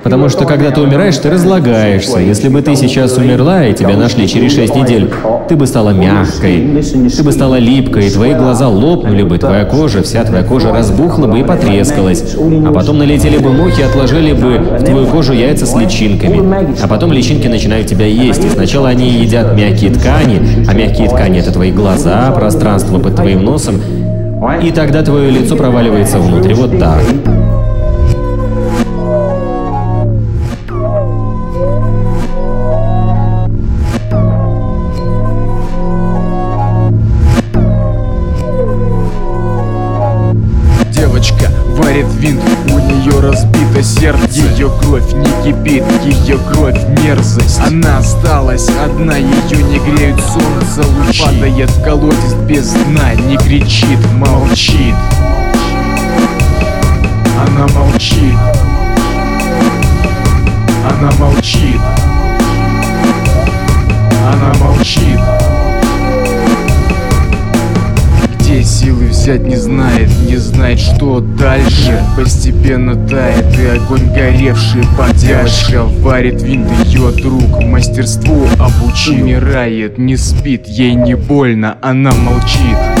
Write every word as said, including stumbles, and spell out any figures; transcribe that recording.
Потому что когда ты умираешь, ты разлагаешься. Если бы ты сейчас умерла, и тебя нашли через шесть недель, ты бы стала мягкой, ты бы стала липкой, твои глаза лопнули бы, твоя кожа, вся твоя кожа разбухла бы и потрескалась. А потом налетели бы мухи и отложили бы в твою кожу яйца с личинками. А потом личинки начинают тебя есть. И сначала они едят мягкие ткани, а мягкие ткани — это твои глаза, пространство под твоим носом. И тогда твое лицо проваливается внутрь, вот так. Девочка варит винт, у нее разбито сердце. Ее кровь не кипит, ее кровь мерзость. Она осталась одна, ее не греют солнце лучи. Падает в колодец без дна, не кричит, молчит. Она молчит. Она молчит. Она молчит. Где силы взять не знает, не знает, что дальше. Постепенно тает и огонь горевший поддержка. Варит винт ее друг, мастерству обучил. Умирает, не спит, ей не больно, она молчит.